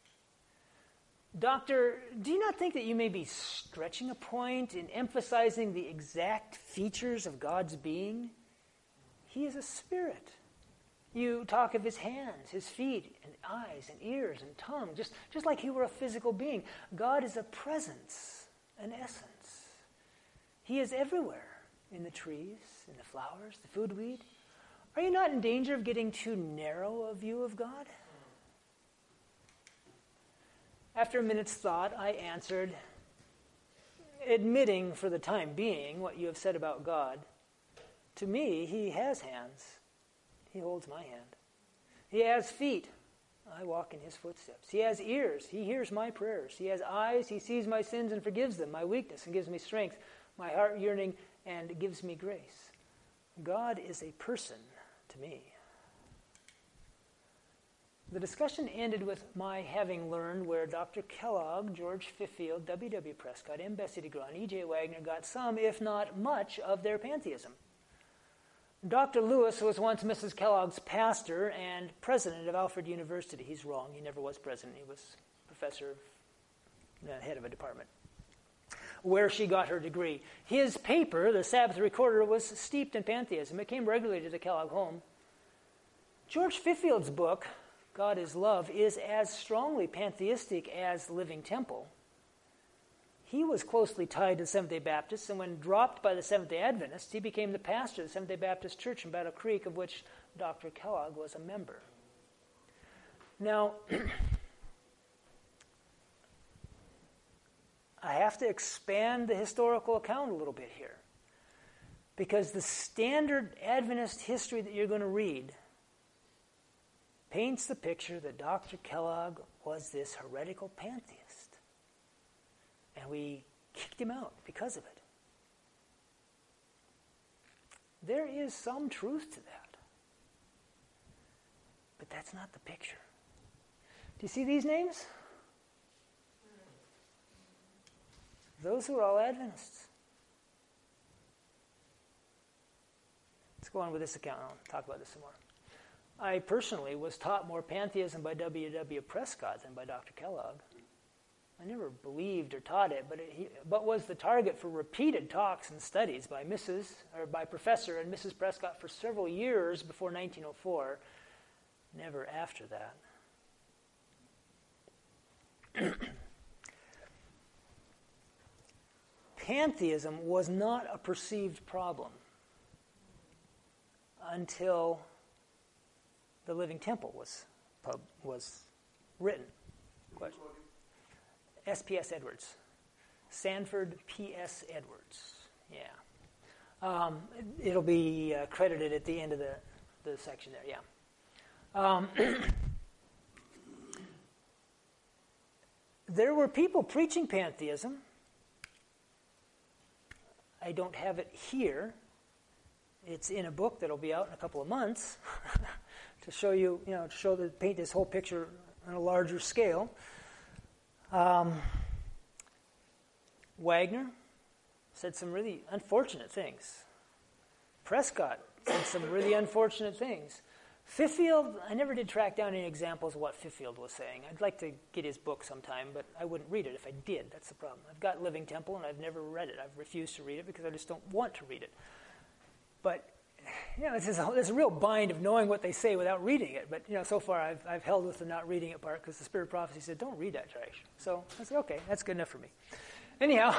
Doctor, do you not think that you may be stretching a point in emphasizing the exact features of God's being? He is a spirit. You talk of his hands, his feet, and eyes, and ears, and tongue, just, just like he were a physical being. God is a presence, an essence. He is everywhere, in the trees, in the flowers, the food we eat. Are you not in danger of getting too narrow a view of God?" After a minute's thought, I answered, admitting for the time being what you have said about God. To me, he has hands. He holds my hand. He has feet. I walk in his footsteps. He has ears. He hears my prayers. He has eyes. He sees my sins and forgives them, my weakness and gives me strength, my heart yearning and gives me grace. God is a person to me. The discussion ended with my having learned where Doctor Kellogg, George Fiffield, W W Prescott, M. Bessie DeGraan, E J Wagner got some, if not much, of their pantheism. Doctor Lewis was once Missus Kellogg's pastor and president of Alfred University. He's wrong. He never was president. He was professor, uh, head of a department, where she got her degree. His paper, the Sabbath Recorder, was steeped in pantheism. It came regularly to the Kellogg home. George Fiffield's book, God is Love, is as strongly pantheistic as Living Temple. He was closely tied to the Seventh-day Baptists, and when dropped by the Seventh-day Adventists, he became the pastor of the Seventh-day Baptist Church in Battle Creek, of which Doctor Kellogg was a member. Now, I have to expand the historical account a little bit here, because the standard Adventist history that you're going to read paints the picture that Doctor Kellogg was this heretical pantheist. And we kicked him out because of it. There is some truth to that. But that's not the picture. Do you see these names? Those who are all Adventists. Let's go on with this account. I'll talk about this some more. I personally was taught more pantheism by W W Prescott than by Doctor Kellogg. I never believed or taught it, but it, he, but was the target for repeated talks and studies by Missus or by Professor and Missus Prescott for several years before nineteen oh four. Never after that. Pantheism was not a perceived problem until the Living Temple was pub, was written. Question. S P S Edwards. Sanford P S Edwards. Yeah. Um, it'll be uh, credited at the end of the, the section there, yeah. Um, there were people preaching pantheism, I don't have it here. It's in a book that'll be out in a couple of months to show you, you know, to show the paint this whole picture on a larger scale. Um, Wagner said some really unfortunate things. Prescott said some really unfortunate things. Fiffield, I never did track down any examples of what Fiffield was saying. I'd like to get his book sometime, but I wouldn't read it if I did. That's the problem. I've got Living Temple, and I've never read it. I've refused to read it because I just don't want to read it. But, you know, there's a, there's a real bind of knowing what they say without reading it. But, you know, so far I've, I've held with the not reading it part because the Spirit of Prophecy said, don't read that trash. So I said, okay, that's good enough for me. Anyhow,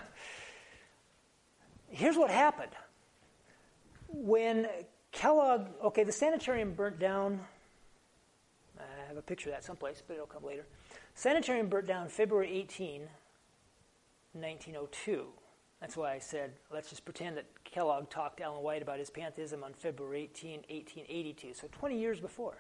here's what happened. When Kellogg, okay, the sanitarium burnt down. I have a picture of that someplace, but it'll come later. Sanitarium burnt down February eighteenth, nineteen oh two. That's why I said, let's just pretend that Kellogg talked to Ellen White about his pantheism on February eighteenth, eighteen eighty-two, so twenty years before.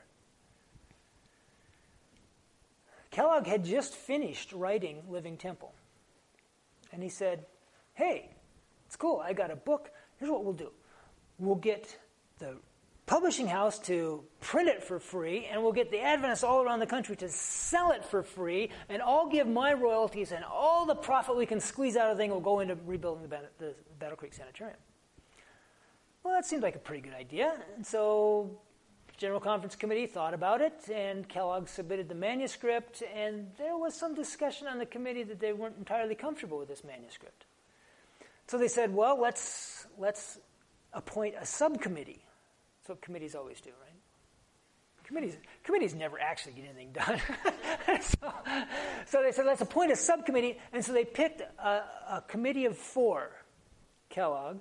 Kellogg had just finished writing Living Temple. And he said, hey, it's cool, I got a book. Here's what we'll do. We'll get the publishing house to print it for free, and we'll get the Adventists all around the country to sell it for free, and I'll give my royalties, and all the profit we can squeeze out of the thing will go into rebuilding the, Bat- the Battle Creek Sanitarium. Well, that seemed like a pretty good idea, and so the General Conference Committee thought about it, and Kellogg submitted the manuscript, and there was some discussion on the committee that they weren't entirely comfortable with this manuscript. So they said, well, let's let's appoint a subcommittee. That's what committees always do, right? Committees committees never actually get anything done. so, so they said, let's appoint a subcommittee. And so they picked a, a committee of four. Kellogg,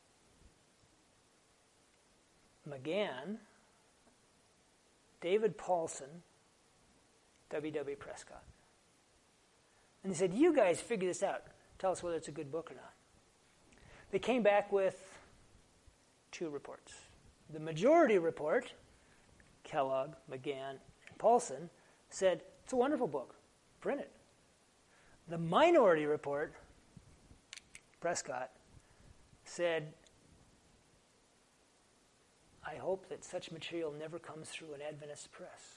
McGann, David Paulson, W W Prescott. And they said, you guys figure this out. Tell us whether it's a good book or not. They came back with two reports. The majority report, Kellogg, McGann, and Paulson, said, it's a wonderful book. Print it. The minority report, Prescott, said, I hope that such material never comes through an Adventist press.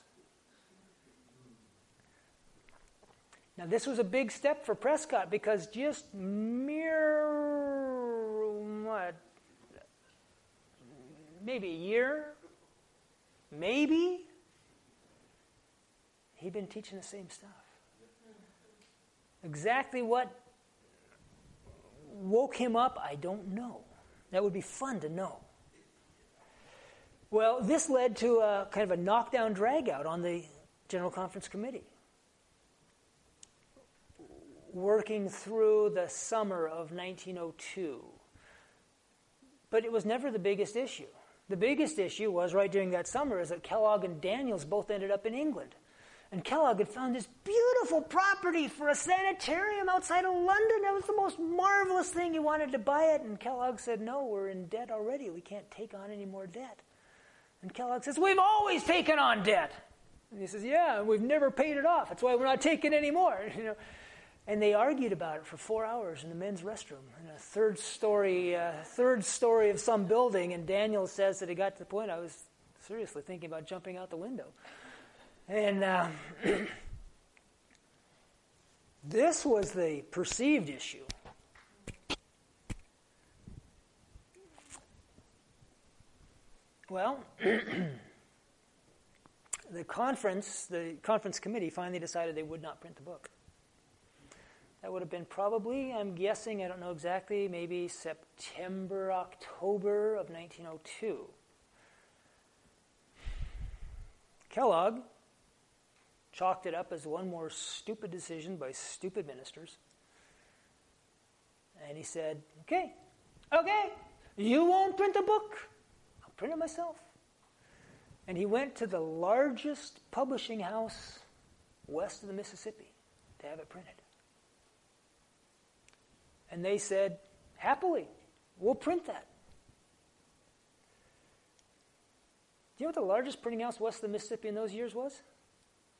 Now, this was a big step for Prescott because just mere, what, maybe a year, maybe, he'd been teaching the same stuff. Exactly what woke him up, I don't know. That would be fun to know. Well, this led to a kind of a knockdown drag-out on the General Conference Committee, working through the summer of nineteen oh two. But it was never the biggest issue. The biggest issue was right during that summer is that Kellogg and Daniels both ended up in England. And Kellogg had found this beautiful property for a sanitarium outside of London. That was the most marvelous thing. He wanted to buy it. And Kellogg said, no, we're in debt already. We can't take on any more debt. And Kellogg says, we've always taken on debt. And he says, yeah, we've never paid it off. That's why we're not taking any more. You know. And they argued about it for four hours in the men's restroom in a third story, uh, third story of some building. And Daniel says that it got to the point I was seriously thinking about jumping out the window. And uh, this was the perceived issue. Well, the conference, the conference committee finally decided they would not print the book. That would have been probably, I'm guessing, I don't know exactly, maybe September, October of nineteen oh two. Kellogg chalked it up as one more stupid decision by stupid ministers. And he said, okay, okay, you won't print the book. I'll print it myself. And he went to the largest publishing house west of the Mississippi to have it printed. And they said, happily, we'll print that. Do you know what the largest printing house west of the Mississippi in those years was?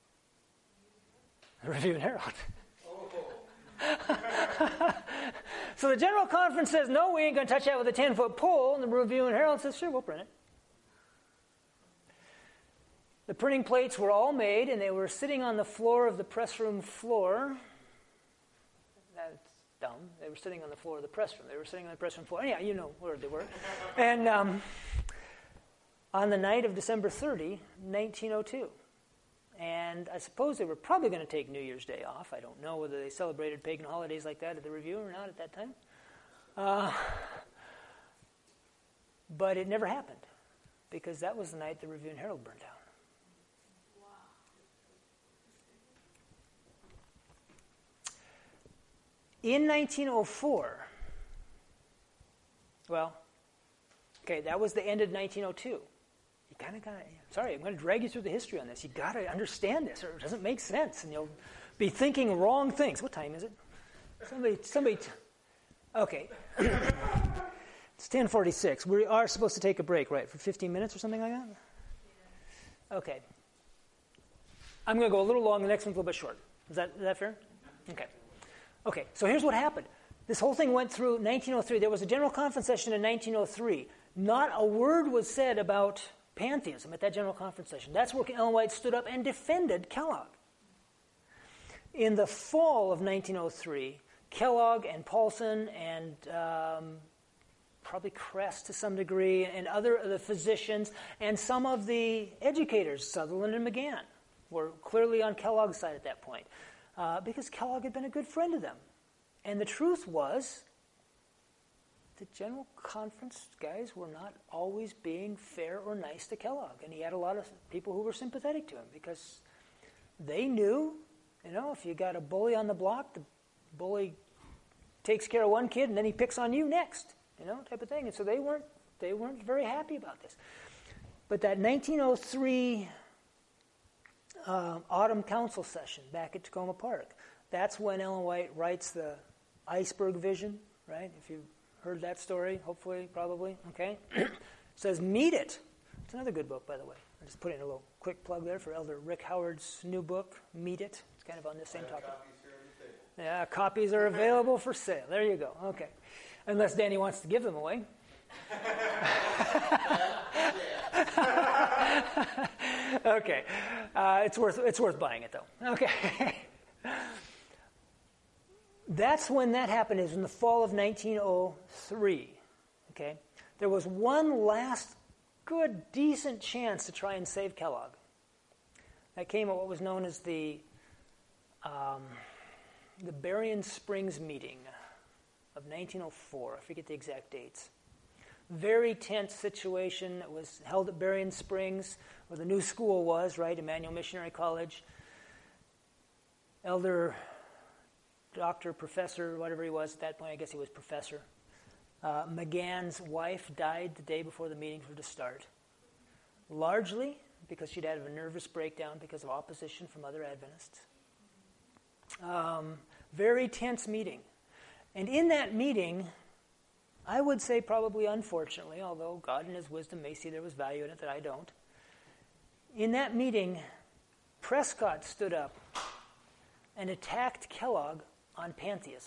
The Review and Herald. Oh. So the General Conference says, no, we ain't going to touch that with a ten-foot pole. And the Review and Herald says, sure, we'll print it. The printing plates were all made, and they were sitting on the floor of the press room floor. That's dumb. They were sitting on the floor of the press room. They were sitting on the press room floor. Yeah, you know where they were. And um, on the night of December thirtieth, nineteen oh two. And I suppose they were probably going to take New Year's Day off. I don't know whether they celebrated pagan holidays like that at the Review or not at that time. Uh, but it never happened, because that was the night the Review and Herald burned down. In nineteen oh four, well, okay, that was the end of nineteen oh two. You kind of got to, sorry, I'm going to drag you through the history on this. You got to understand this, or it doesn't make sense, and you'll be thinking wrong things. What time is it? Somebody, somebody, t- okay. It's ten forty-six. We are supposed to take a break, right, for fifteen minutes or something like that? Okay. I'm going to go a little long, the next one's a little bit short. Is that, is that fair? Okay. Okay, so here's what happened. This whole thing went through nineteen oh three. There was a General Conference session in nineteen oh three. Not a word was said about pantheism at that General Conference session. That's where Ellen White stood up and defended Kellogg. In the fall of nineteen oh three, Kellogg and Paulson and um, probably Kress to some degree, and other of the physicians, and some of the educators, Sutherland and McGann, were clearly on Kellogg's side at that point. Uh, because Kellogg had been a good friend to them. And the truth was, the General Conference guys were not always being fair or nice to Kellogg. And he had a lot of people who were sympathetic to him, because they knew, you know, if you got a bully on the block, the bully takes care of one kid and then he picks on you next, you know, type of thing. And so they weren't, they weren't very happy about this. But that nineteen oh three Uh, autumn council session back at Tacoma Park. That's when Ellen White writes the iceberg vision, right? If you've heard that story, hopefully, probably, okay? Says, meet it. It's another good book, by the way. I'm just putting a little quick plug there for Elder Rick Howard's new book, Meet It. It's kind of on the same topic. Yeah, copies are available for sale. There you go. Okay. Unless Danny wants to give them away. Okay, uh, it's worth it's worth buying it though. Okay, that's when that happened. Is in the fall of nineteen oh three. Okay, there was one last good, decent chance to try and save Kellogg. That came at what was known as the um, the Berrien Springs meeting of nineteen oh four. I forget the exact dates. Very tense situation. It was held at Berrien Springs, where the new school was, right, Emmanuel Missionary College. Elder, doctor, professor, whatever he was at that point, I guess he was professor. Uh, McGann's wife died the day before the meetings were to start, largely because she'd had a nervous breakdown because of opposition from other Adventists. Um, very tense meeting. And in that meeting, I would say probably unfortunately, although God in his wisdom may see there was value in it that I don't. In that meeting, Prescott stood up and attacked Kellogg on pantheism.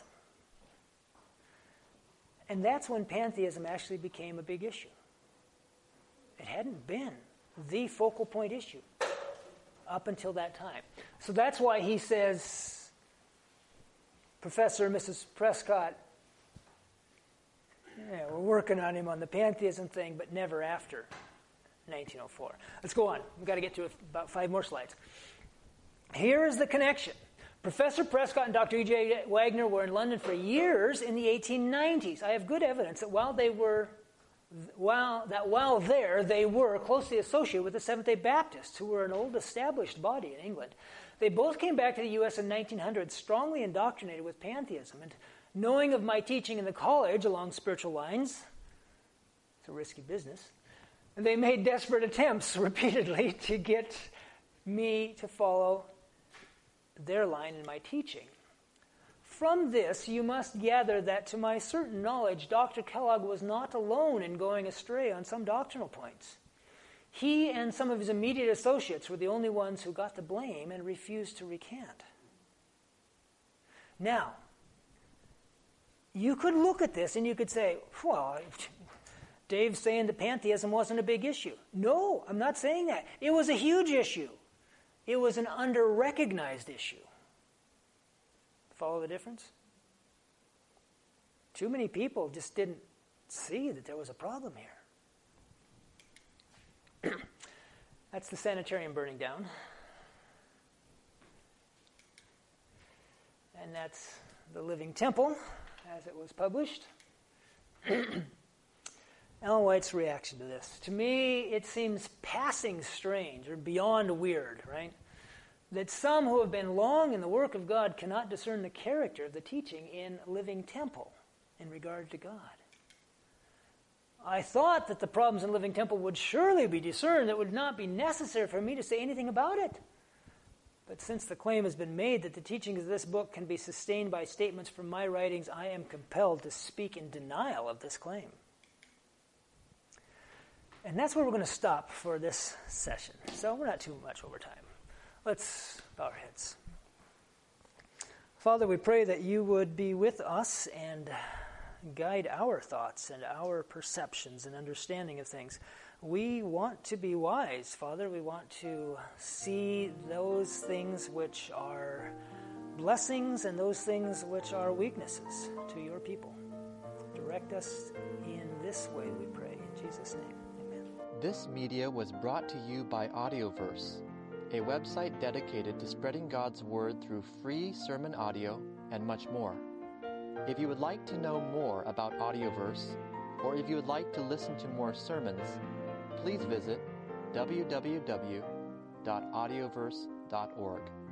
And that's when pantheism actually became a big issue. It hadn't been the focal point issue up until that time. So that's why he says, Professor and Missus Prescott, yeah, we're working on him on the pantheism thing, but never after nineteen oh four. Let's go on. We've got to get to about five more slides. Here is the connection. Professor Prescott and Doctor E J Wagner were in London for years in the eighteen nineties. I have good evidence that while they were, while that while there, they were closely associated with the Seventh-day Baptists, who were an old established body in England. They both came back to the U S in nineteen hundred, strongly indoctrinated with pantheism, and knowing of my teaching in the college along spiritual lines, it's a risky business, and they made desperate attempts repeatedly to get me to follow their line in my teaching. From this, you must gather that to my certain knowledge, Doctor Kellogg was not alone in going astray on some doctrinal points. He and some of his immediate associates were the only ones who got the blame and refused to recant. Now, you could look at this and you could say, well, Dave's saying that pantheism wasn't a big issue. No, I'm not saying that. It was a huge issue. It was an under-recognized issue. Follow the difference? Too many people just didn't see that there was a problem here. That's the sanitarium burning down. And that's the Living Temple, as it was published. Ellen White's reaction to this. To me, it seems passing strange or beyond weird, right? That some who have been long in the work of God cannot discern the character of the teaching in Living Temple in regard to God. I thought that the problems in Living Temple would surely be discerned. It would not be necessary for me to say anything about it. But since the claim has been made that the teachings of this book can be sustained by statements from my writings, I am compelled to speak in denial of this claim. And that's where we're going to stop for this session. So we're not too much over time. Let's bow our heads. Father, we pray that you would be with us and guide our thoughts and our perceptions and understanding of things. We want to be wise, Father. We want to see those things which are blessings and those things which are weaknesses to your people. Direct us in this way, we pray. In Jesus' name, amen. This media was brought to you by Audioverse, a website dedicated to spreading God's Word through free sermon audio and much more. If you would like to know more about Audioverse, or if you would like to listen to more sermons, please visit w w w dot audioverse dot org.